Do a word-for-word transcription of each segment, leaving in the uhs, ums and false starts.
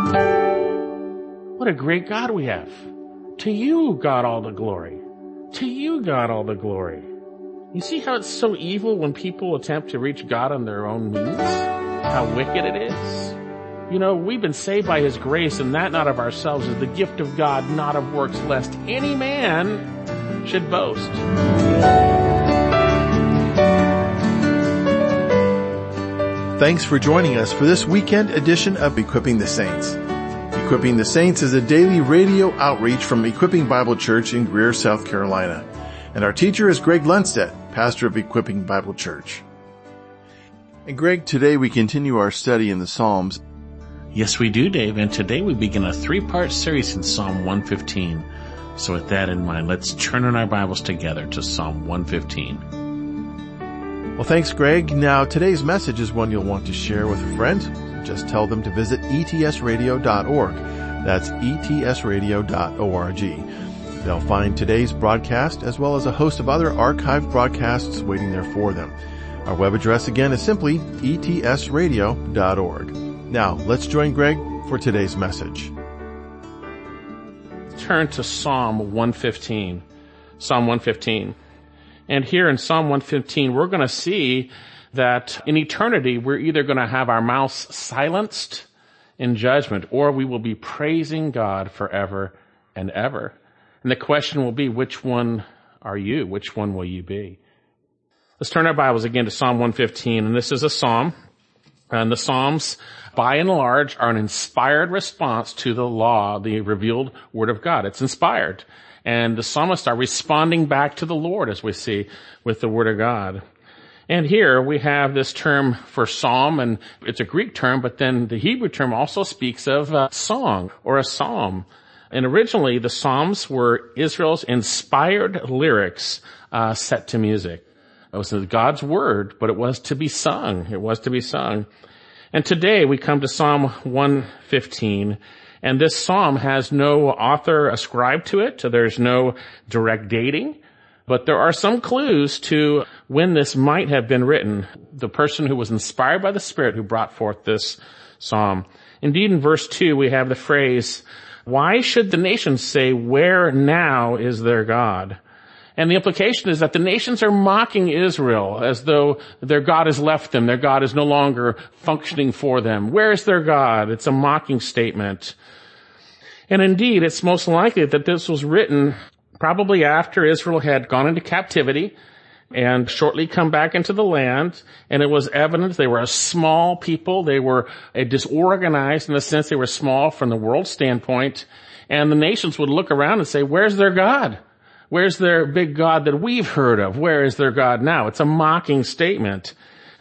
What a great God we have. To you, God, all the glory. To you, God, all the glory. You see how it's so evil when people attempt to reach God on their own means? How wicked it is? You know, we've been saved by His grace, and that not of ourselves is the gift of God, not of works, lest any man should boast. Thanks for joining us for this weekend edition of Equipping the Saints. Equipping the Saints is a daily radio outreach from Equipping Bible Church in Greer, South Carolina. And our teacher is Greg Lundstedt, pastor of Equipping Bible Church. And Greg, today we continue our study in the Psalms. Yes, we do, Dave. And today we begin a three-part series in Psalm one fifteen. So with that in mind, let's turn in our Bibles together to Psalm one fifteen. Well, thanks, Greg. Now, today's message is one you'll want to share with a friend. Just tell them to visit E T S radio dot org. That's E T S radio dot org. They'll find today's broadcast as well as a host of other archived broadcasts waiting there for them. Our web address again is simply E T S radio dot org. Now, let's join Greg for today's message. Turn to Psalm one fifteen. Psalm one fifteen. And here in Psalm one fifteen, we're going to see that in eternity, we're either going to have our mouths silenced in judgment, or we will be praising God forever and ever. And the question will be, which one are you? Which one will you be? Let's turn our Bibles again to Psalm one fifteen, and this is a psalm. And the Psalms, by and large, are an inspired response to the law, the revealed Word of God. It's inspired. And the psalmists are responding back to the Lord, as we see, with the Word of God. And here we have this term for psalm, and it's a Greek term, but then the Hebrew term also speaks of a song or a psalm. And originally the psalms were Israel's inspired lyrics uh, set to music. It was God's word, but it was to be sung. It was to be sung. And today we come to Psalm one fifteen, and this psalm has no author ascribed to it, so there's no direct dating. But there are some clues to when this might have been written, the person who was inspired by the Spirit who brought forth this psalm. Indeed, in verse two, we have the phrase, "Why should the nations say, where now is their God?" And the implication is that the nations are mocking Israel as though their God has left them, their God is no longer functioning for them. Where is their God? It's a mocking statement. And indeed, it's most likely that this was written probably after Israel had gone into captivity and shortly come back into the land, and it was evident they were a small people. They were a disorganized in the sense they were small from the world standpoint, and the nations would look around and say, where's their God? Where's their big God that we've heard of? Where is their God now? It's a mocking statement.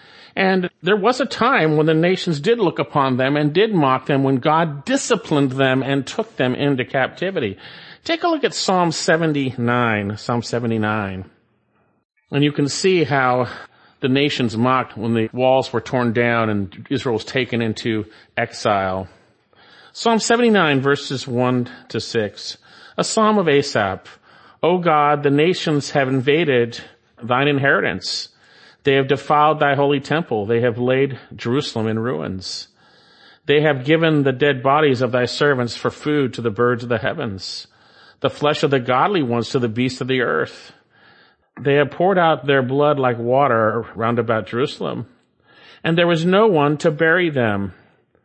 And there was a time when the nations did look upon them and did mock them, when God disciplined them and took them into captivity. Take a look at Psalm seventy-nine, Psalm seventy-nine. And you can see how the nations mocked when the walls were torn down and Israel was taken into exile. Psalm seventy-nine, verses one to six. A psalm of Asaph. O God, the nations have invaded thine inheritance. They have defiled thy holy temple. They have laid Jerusalem in ruins. They have given the dead bodies of thy servants for food to the birds of the heavens, the flesh of the godly ones to the beasts of the earth. They have poured out their blood like water round about Jerusalem, and there was no one to bury them.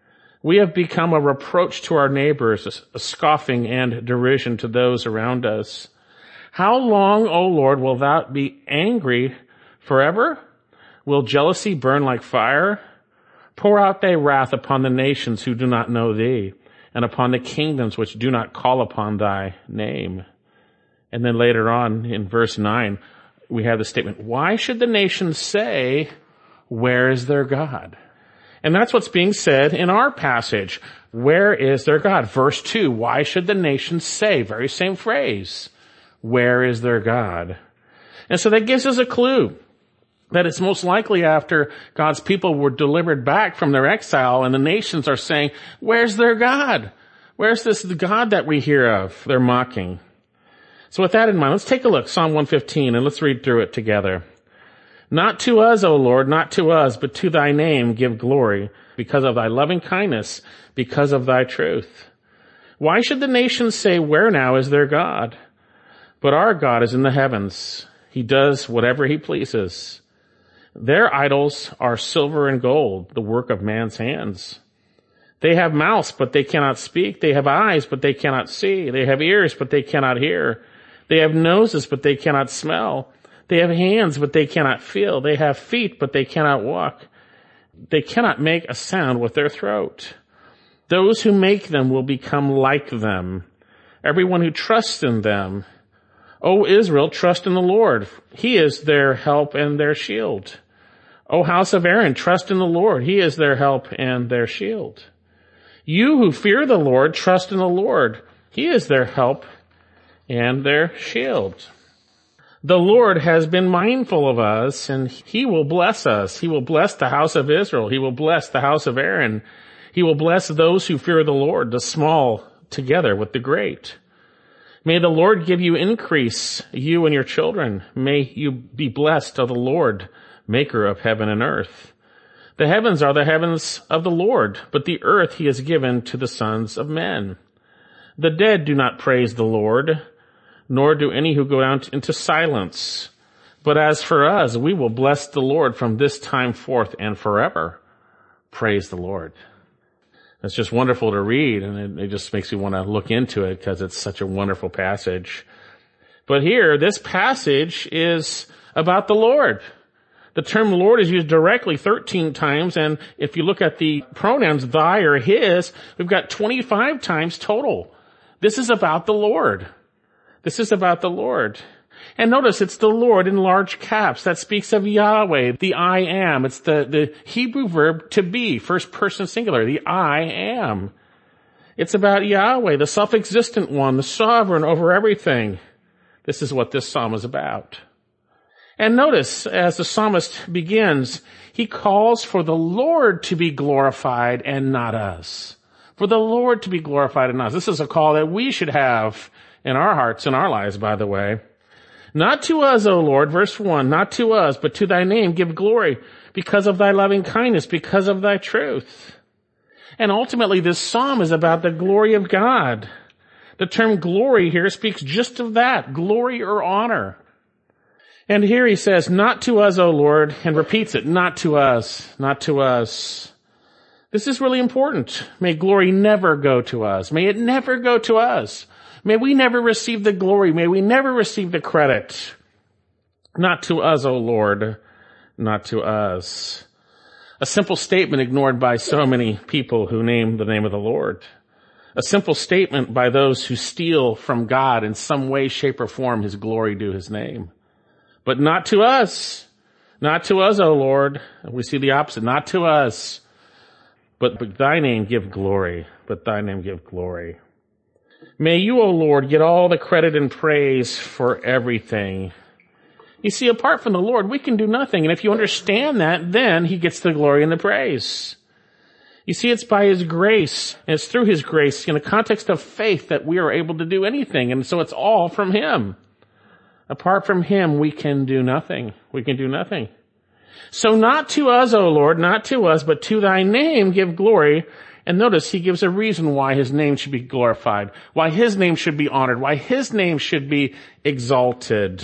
We have become a reproach to our neighbors, a scoffing and derision to those around us. How long, O Lord, will thou be angry forever? Will jealousy burn like fire? Pour out thy wrath upon the nations who do not know thee, and upon the kingdoms which do not call upon thy name. And then later on in verse nine, we have the statement, why should the nations say, where is their God? And that's what's being said in our passage. Where is their God? Verse two, why should the nations say? Very same phrase. Where is their God? And so that gives us a clue that it's most likely after God's people were delivered back from their exile and the nations are saying, where's their God? Where's this God that we hear of? They're mocking. So with that in mind, let's take a look, Psalm one fifteen, and let's read through it together. Not to us, O Lord, not to us, but to thy name give glory, because of thy loving kindness, because of thy truth. Why should the nations say, where now is their God? But our God is in the heavens. He does whatever he pleases. Their idols are silver and gold, the work of man's hands. They have mouths, but they cannot speak. They have eyes, but they cannot see. They have ears, but they cannot hear. They have noses, but they cannot smell. They have hands, but they cannot feel. They have feet, but they cannot walk. They cannot make a sound with their throat. Those who make them will become like them, everyone who trusts in them. O Israel, trust in the Lord. He is their help and their shield. O house of Aaron, trust in the Lord. He is their help and their shield. You who fear the Lord, trust in the Lord. He is their help and their shield. The Lord has been mindful of us, and he will bless us. He will bless the house of Israel. He will bless the house of Aaron. He will bless those who fear the Lord, the small together with the great. May the Lord give you increase, you and your children. May you be blessed of the Lord, maker of heaven and earth. The heavens are the heavens of the Lord, but the earth he has given to the sons of men. The dead do not praise the Lord, nor do any who go down into silence. But as for us, we will bless the Lord from this time forth and forever. Praise the Lord. It's just wonderful to read, and it, it just makes me want to look into it because it's such a wonderful passage. But here, this passage is about the Lord. The term Lord is used directly thirteen times, and if you look at the pronouns thy or his, we've got twenty-five times total. This is about the Lord. This is about the Lord. And notice it's the Lord in large caps. That speaks of Yahweh, the I am. It's the, the Hebrew verb to be, first person singular, the I am. It's about Yahweh, the self-existent one, the sovereign over everything. This is what this psalm is about. And notice, as the psalmist begins, he calls for the Lord to be glorified and not us. For the Lord to be glorified and not us. This is a call that we should have in our hearts, in our lives, by the way. Not to us, O Lord, verse one, not to us, but to thy name give glory because of thy loving kindness, because of thy truth. And ultimately, this psalm is about the glory of God. The term glory here speaks just of that, glory or honor. And here he says, not to us, O Lord, and repeats it, not to us, not to us. This is really important. May glory never go to us. May it never go to us. May we never receive the glory. May we never receive the credit. Not to us, O Lord, not to us. A simple statement ignored by so many people who name the name of the Lord. A simple statement by those who steal from God in some way, shape, or form his glory due his name. But not to us. Not to us, O Lord. We see the opposite. Not to us. But, but thy name give glory. But thy name give glory. May you, O Lord, get all the credit and praise for everything. You see, apart from the Lord, we can do nothing. And if you understand that, then he gets the glory and the praise. You see, it's by his grace, and it's through his grace in the context of faith that we are able to do anything. And so it's all from him. Apart from him, we can do nothing. We can do nothing. So not to us, O Lord, not to us, but to thy name give glory. And notice he gives a reason why his name should be glorified, why his name should be honored, why his name should be exalted.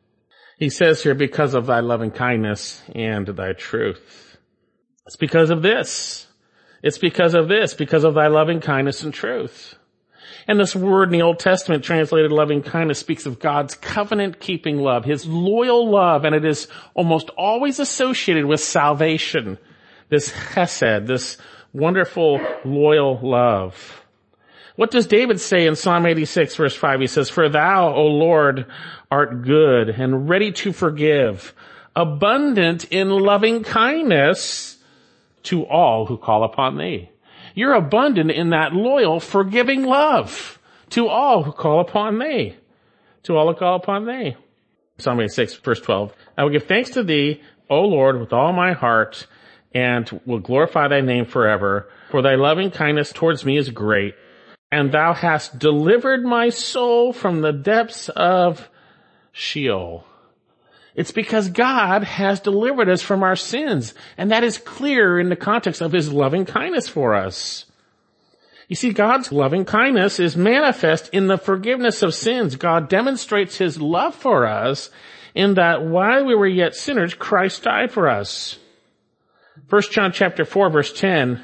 He says here, because of thy loving kindness and thy truth. It's because of this. It's because of this, because of thy loving kindness and truth. And this word in the Old Testament translated loving kindness speaks of God's covenant-keeping love, his loyal love, and it is almost always associated with salvation. This chesed, this wonderful, loyal love. What does David say in Psalm eighty-six, verse five? He says, for thou, O Lord, art good and ready to forgive, abundant in loving kindness to all who call upon thee. You're abundant in that loyal, forgiving love to all who call upon thee. To all who call upon thee. Psalm eighty-six, verse twelve. I will give thanks to thee, O Lord, with all my heart, and will glorify thy name forever. For thy loving kindness towards me is great, and thou hast delivered my soul from the depths of Sheol. It's because God has delivered us from our sins. And that is clear in the context of his loving kindness for us. You see, God's loving kindness is manifest in the forgiveness of sins. God demonstrates his love for us in that while we were yet sinners, Christ died for us. First John chapter four verse ten,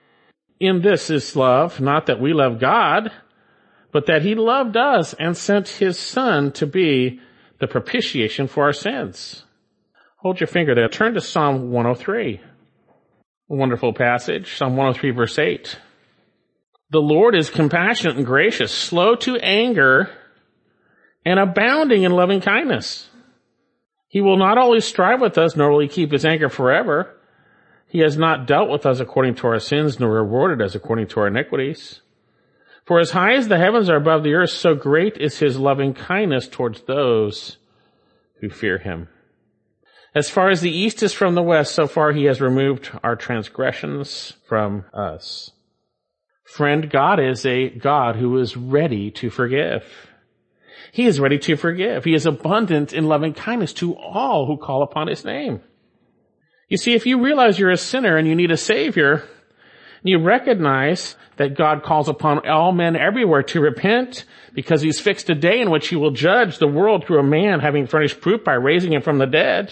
in this is love, not that we love God, but that he loved us and sent his Son to be the propitiation for our sins. Hold your finger there. Turn to Psalm one oh three. A wonderful passage. Psalm one oh three verse eight. The Lord is compassionate and gracious, slow to anger, and abounding in loving kindness. He will not always strive with us, nor will he keep his anger forever. He has not dealt with us according to our sins, nor rewarded us according to our iniquities. For as high as the heavens are above the earth, so great is his loving kindness towards those who fear him. As far as the east is from the west, so far he has removed our transgressions from us. Friend, God is a God who is ready to forgive. He is ready to forgive. He is abundant in loving kindness to all who call upon his name. You see, if you realize you're a sinner and you need a Savior, and you recognize that God calls upon all men everywhere to repent because he's fixed a day in which he will judge the world through a man having furnished proof by raising him from the dead.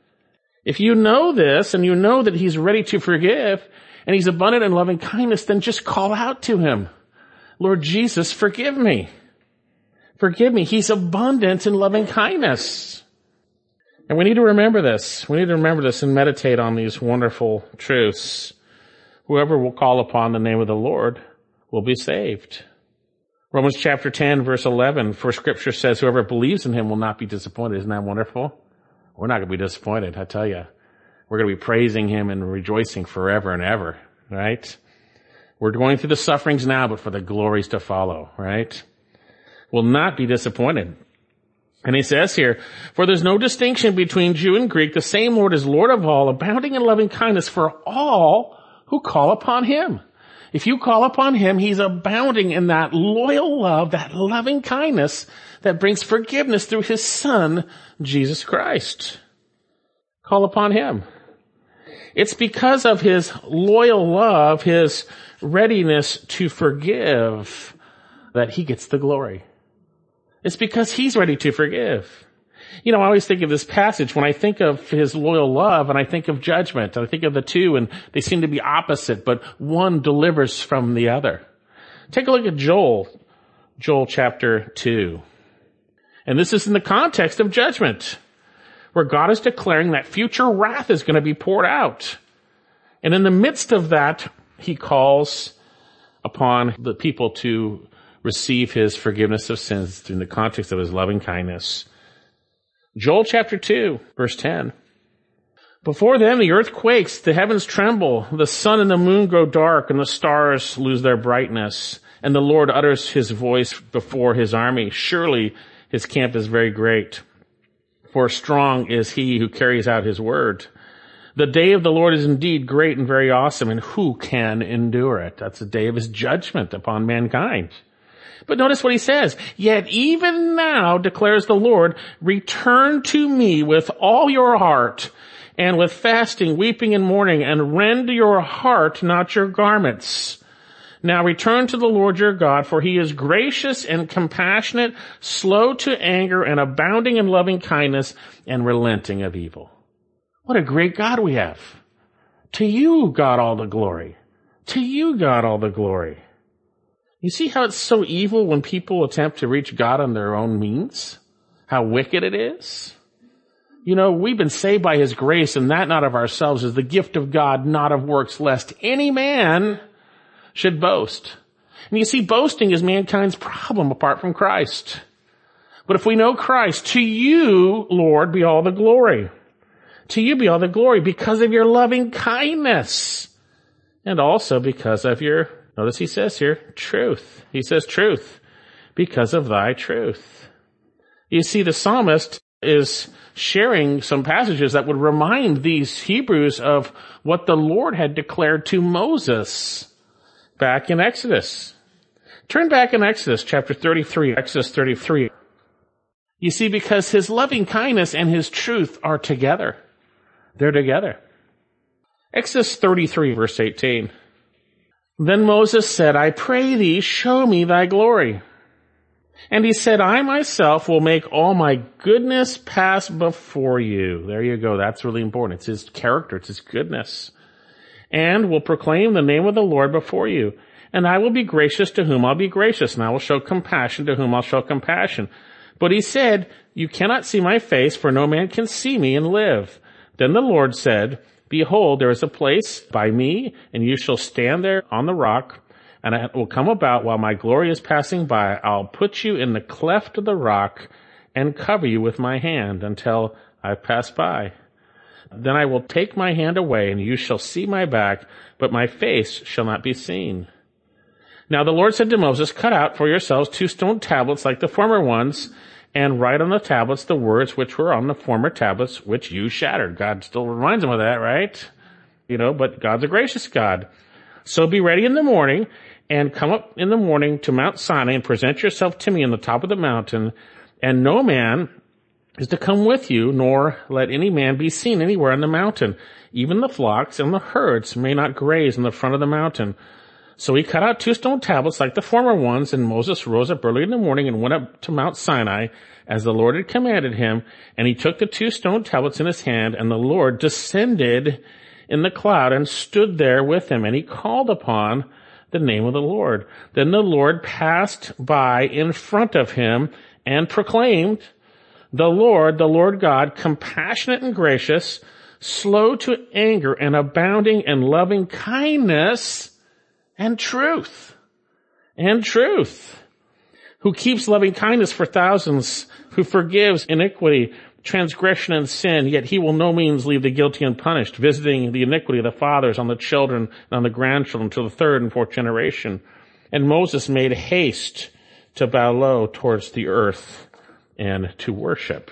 If you know this and you know that he's ready to forgive and he's abundant in loving kindness, then just call out to him. Lord Jesus, forgive me. Forgive me. He's abundant in loving kindness. And we need to remember this. We need to remember this and meditate on these wonderful truths. Whoever will call upon the name of the Lord will be saved. Romans chapter ten, verse eleven, for scripture says, whoever believes in him will not be disappointed. Isn't that wonderful? We're not going to be disappointed, I tell you. We're going to be praising him and rejoicing forever and ever, right? We're going through the sufferings now, but for the glories to follow, right? Will not be disappointed. And he says here, for there's no distinction between Jew and Greek. The same Lord is Lord of all, abounding in loving kindness for all who call upon him. If you call upon him, he's abounding in that loyal love, that loving kindness that brings forgiveness through his Son, Jesus Christ. Call upon him. It's because of his loyal love, his readiness to forgive, that he gets the glory. It's because he's ready to forgive. You know, I always think of this passage when I think of his loyal love and I think of judgment. I think of the two and they seem to be opposite, but one delivers from the other. Take a look at Joel, Joel chapter two. And this is in the context of judgment, where God is declaring that future wrath is going to be poured out. And in the midst of that, he calls upon the people to receive his forgiveness of sins in the context of his loving kindness. Joel chapter two, verse ten. Before them the earth quakes, the heavens tremble, the sun and the moon grow dark, and the stars lose their brightness. And the Lord utters his voice before his army. Surely his camp is very great, for strong is he who carries out his word. The day of the Lord is indeed great and very awesome, and who can endure it? That's the day of his judgment upon mankind. But notice what he says. Yet even now, declares the Lord, return to me with all your heart, and with fasting, weeping, and mourning, and rend your heart, not your garments. Now return to the Lord your God, for he is gracious and compassionate, slow to anger, and abounding in loving kindness, and relenting of evil. What a great God we have. To you, God, all the glory. To you, God, all the glory. You see how it's so evil when people attempt to reach God on their own means? How wicked it is? You know, we've been saved by his grace, and that not of ourselves is the gift of God, not of works, lest any man should boast. And you see, boasting is mankind's problem apart from Christ. But if we know Christ, to you, Lord, be all the glory. To you be all the glory because of your loving kindness. And also because of your, notice he says here, truth. He says truth. Because of thy truth. You see, the psalmist is sharing some passages that would remind these Hebrews of what the Lord had declared to Moses back in Exodus. Turn back in Exodus chapter thirty-three, Exodus thirty-three. You see, because his loving kindness and his truth are together. They're together. Exodus thirty-three, verse eighteen. Then Moses said, I pray thee, show me thy glory. And he said, I myself will make all my goodness pass before you. There you go. That's really important. It's his character. It's his goodness. And will proclaim the name of the Lord before you. And I will be gracious to whom I'll be gracious, and I will show compassion to whom I'll show compassion. But he said, you cannot see my face, for no man can see me and live. Then the Lord said, behold, there is a place by me, and you shall stand there on the rock, and it will come about while my glory is passing by, I'll put you in the cleft of the rock and cover you with my hand until I pass by. Then I will take my hand away, and you shall see my back, but my face shall not be seen. Now the Lord said to Moses, cut out for yourselves two stone tablets like the former ones, and write on the tablets the words which were on the former tablets, which you shattered. God still reminds him of that, right? You know, but God's a gracious God. So be ready in the morning, and come up in the morning to Mount Sinai, and present yourself to me on the top of the mountain, and no man is to come with you, nor let any man be seen anywhere on the mountain. Even the flocks and the herds may not graze in the front of the mountain. So he cut out two stone tablets like the former ones, and Moses rose up early in the morning and went up to Mount Sinai as the Lord had commanded him, and he took the two stone tablets in his hand, and the Lord descended in the cloud and stood there with him, and he called upon the name of the Lord. Then the Lord passed by in front of him and proclaimed, the Lord, the Lord God, compassionate and gracious, slow to anger and abounding in loving kindness and truth, and truth, who keeps loving kindness for thousands, who forgives iniquity, transgression, and sin, yet he will no means leave the guilty unpunished, visiting the iniquity of the fathers on the children and on the grandchildren to the third and fourth generation. And Moses made haste to bow low towards the earth and to worship.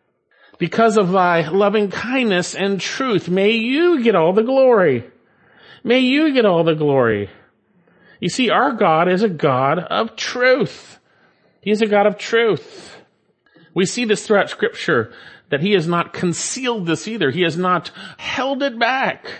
Because of thy loving kindness and truth, may you get all the glory. May you get all the glory. You see, our God is a God of truth. He is a God of truth. We see this throughout Scripture, that he has not concealed this either. He has not held it back.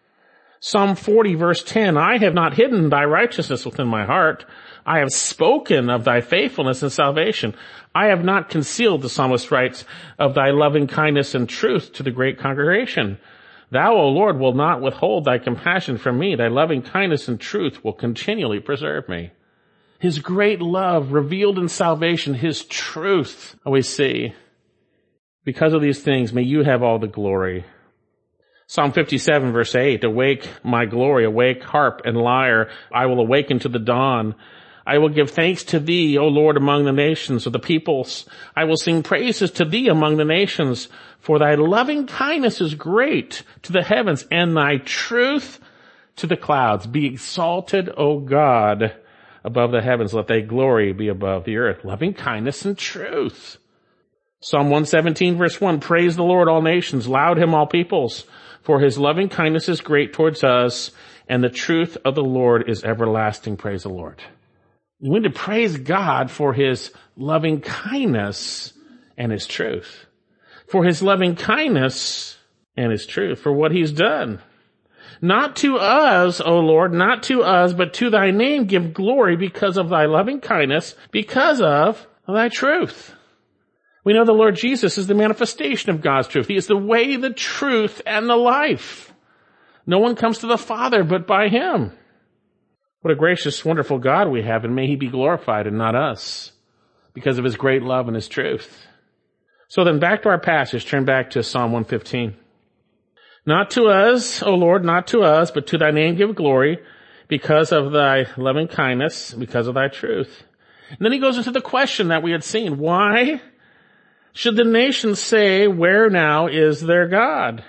Psalm forty, verse ten, I have not hidden thy righteousness within my heart. I have spoken of thy faithfulness and salvation. I have not concealed, the psalmist writes, of thy loving kindness and truth to the great congregation. Thou, O Lord, will not withhold thy compassion from me. Thy loving kindness and truth will continually preserve me. His great love revealed in salvation, his truth, we see. Because of these things, may you have all the glory. Psalm fifty-seven, verse eight, awake, my glory, awake, harp and lyre. I will awaken to the dawn. I will give thanks to thee, O Lord, among the nations of the peoples. I will sing praises to thee among the nations, for thy loving kindness is great to the heavens, and thy truth to the clouds. Be exalted, O God, above the heavens. Let thy glory be above the earth. Loving kindness and truth. Psalm one seventeen, verse one, praise the Lord, all nations. Laud him, all peoples. For his loving kindness is great towards us, and the truth of the Lord is everlasting. Praise the Lord. We need to praise God for his loving kindness and his truth. For his loving kindness and his truth. For what he's done. Not to us, O Lord, not to us, but to thy name give glory because of thy loving kindness, because of thy truth. We know the Lord Jesus is the manifestation of God's truth. He is the way, the truth, and the life. No one comes to the Father but by him. What a gracious, wonderful God we have, and may he be glorified and not us, because of his great love and his truth. So then back to our passage, turn back to Psalm one fifteen. Not to us, O Lord, not to us, but to thy name give glory, because of thy loving kindness, because of thy truth. And then he goes into the question that we had seen. Why should the nations say, where now is their God?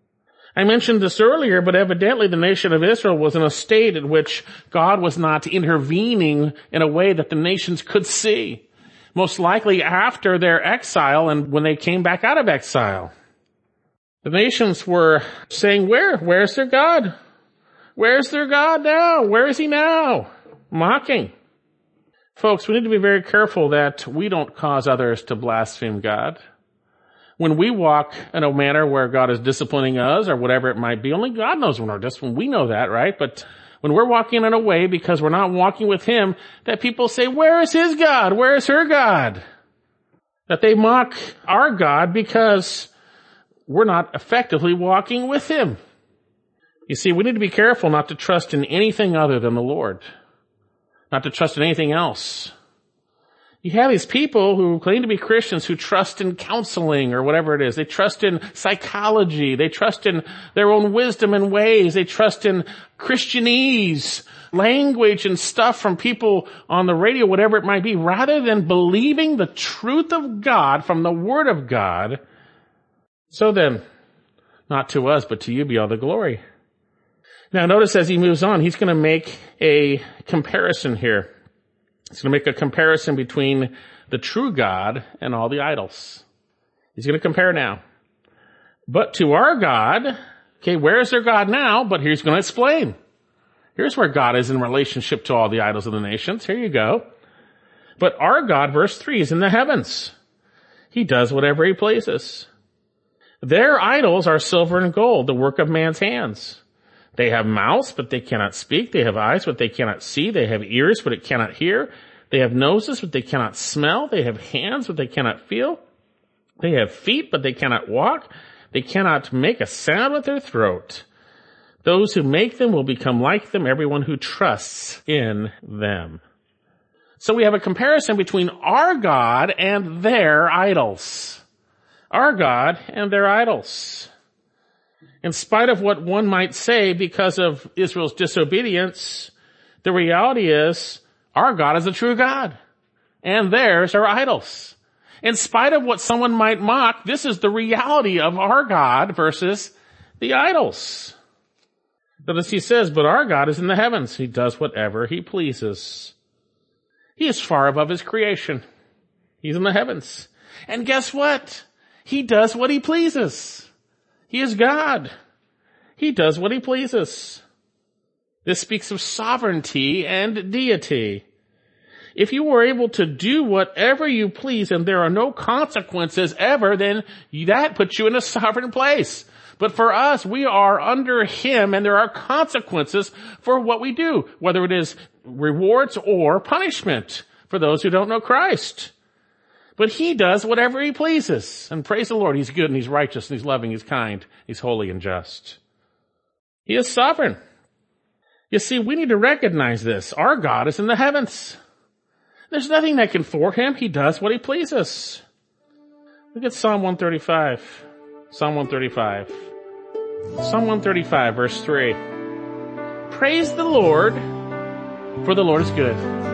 I mentioned this earlier, but evidently the nation of Israel was in a state in which God was not intervening in a way that the nations could see. Most likely after their exile and when they came back out of exile. The nations were saying, where? Where's their God? Where's their God now? Where is he now? Mocking. Folks, we need to be very careful that we don't cause others to blaspheme God. When we walk in a manner where God is disciplining us or whatever it might be, only God knows when we're disciplined. We know that, right? But when we're walking in a way because we're not walking with Him, that people say, where is His God? Where is her God? That they mock our God because we're not effectively walking with Him. You see, we need to be careful not to trust in anything other than the Lord. Not to trust in anything else. You have these people who claim to be Christians who trust in counseling or whatever it is. They trust in psychology. They trust in their own wisdom and ways. They trust in Christianese, language and stuff from people on the radio, whatever it might be, rather than believing the truth of God from the Word of God. So then, not to us, but to you be all the glory. Now notice as he moves on, he's going to make a comparison here. He's going to make a comparison between the true God and all the idols. He's going to compare now. But to our God, okay, where is their God now? But he's going to explain. Here's where God is in relationship to all the idols of the nations. Here you go. But our God, verse three, is in the heavens. He does whatever He pleases. Their idols are silver and gold, the work of man's hands. They have mouths, but they cannot speak. They have eyes, but they cannot see. They have ears, but it cannot hear. They have noses, but they cannot smell. They have hands, but they cannot feel. They have feet, but they cannot walk. They cannot make a sound with their throat. Those who make them will become like them, everyone who trusts in them. So we have a comparison between our God and their idols. Our God and their idols. In spite of what one might say because of Israel's disobedience, the reality is our God is a true God, and theirs are idols. In spite of what someone might mock, this is the reality of our God versus the idols. Notice he says, but our God is in the heavens. He does whatever He pleases. He is far above His creation. He's in the heavens. And guess what? He does what He pleases. He is God. He does what He pleases. This speaks of sovereignty and deity. If you were able to do whatever you please and there are no consequences ever, then that puts you in a sovereign place. But for us, we are under Him and there are consequences for what we do, whether it is rewards or punishment for those who don't know Christ. But He does whatever He pleases. And praise the Lord, He's good and He's righteous and He's loving, He's kind, He's holy and just. He is sovereign. You see, we need to recognize this. Our God is in the heavens. There's nothing that can thwart Him. He does what He pleases. Look at Psalm one thirty-five. Psalm one thirty-five. Psalm one thirty-five, verse three. Praise the Lord, for the Lord is good.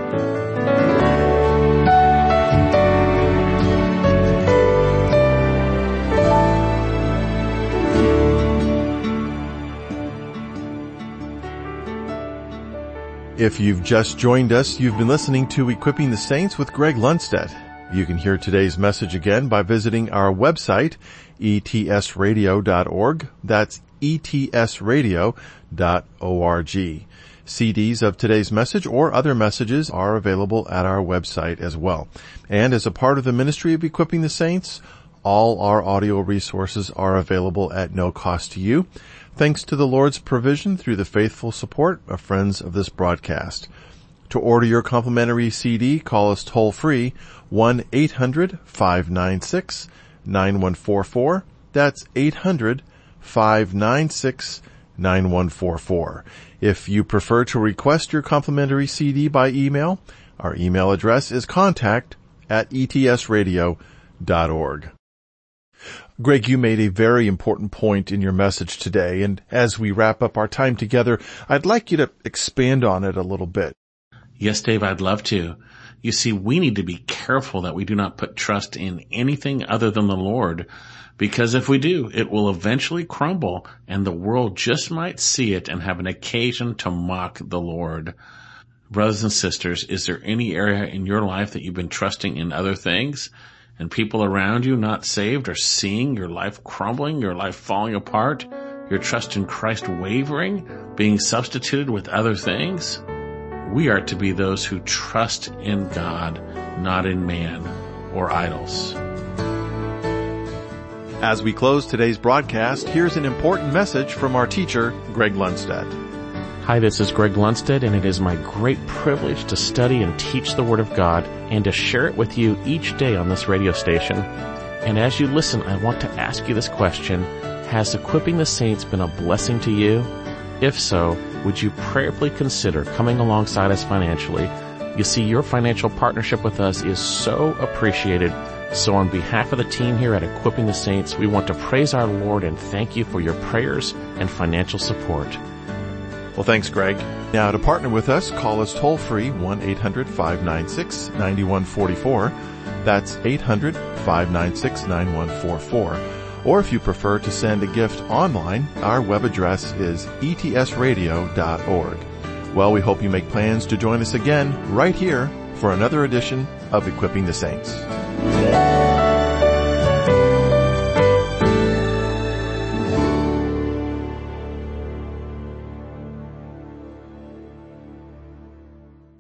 If you've just joined us, you've been listening to Equipping the Saints with Greg Lundstedt. You can hear today's message again by visiting our website, E T S radio dot org. That's E T S radio dot org. C Ds of today's message or other messages are available at our website as well. And as a part of the ministry of Equipping the Saints, all our audio resources are available at no cost to you, thanks to the Lord's provision through the faithful support of friends of this broadcast. To order your complimentary C D, call us toll-free, one eight hundred five nine six nine one four four. That's eight hundred five nine six nine one four four. If you prefer to request your complimentary C D by email, our email address is contact at E T S radio dot org. Greg, you made a very important point in your message today, and as we wrap up our time together, I'd like you to expand on it a little bit. Yes, Dave, I'd love to. You see, we need to be careful that we do not put trust in anything other than the Lord, because if we do, it will eventually crumble, and the world just might see it and have an occasion to mock the Lord. Brothers and sisters, is there any area in your life that you've been trusting in other things, and people around you not saved are seeing your life crumbling, your life falling apart, your trust in Christ wavering, being substituted with other things? We are to be those who trust in God, not in man or idols. As we close today's broadcast, here's an important message from our teacher, Greg Lundstedt. Hi, this is Greg Lundstedt, and it is my great privilege to study and teach the Word of God and to share it with you each day on this radio station. And as you listen, I want to ask you this question. Has Equipping the Saints been a blessing to you? If so, would you prayerfully consider coming alongside us financially? You see, your financial partnership with us is so appreciated. So on behalf of the team here at Equipping the Saints, we want to praise our Lord and thank you for your prayers and financial support. Well, thanks, Greg. Now, to partner with us, call us toll-free one eight hundred five nine six nine one four four. That's eight hundred five nine six nine one four four. Or if you prefer to send a gift online, our web address is e t s radio dot org. Well, we hope you make plans to join us again right here for another edition of Equipping the Saints.